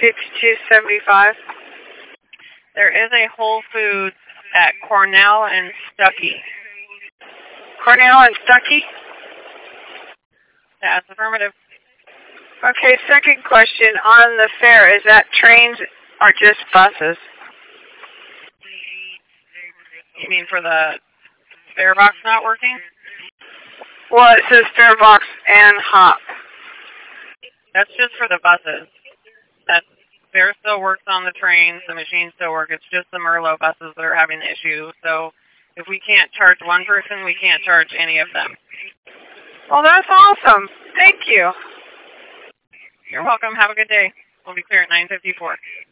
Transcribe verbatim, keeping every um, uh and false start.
fifty-two seventy-five. There is a Whole Foods at Cornell and Stuckey. Cornell and Stuckey? That's affirmative. Okay, second question. On the fare, is that trains or just buses? You mean for the fare box not working? Well, it says fare box and hop. That's just for the buses. That fare still works on the trains. The machines still work. It's just the Merlot buses that are having the issue. So if we can't charge one person, we can't charge any of them. Well, that's awesome. Thank you. You're welcome. Have a good day. We'll be clear at nine fifty-four.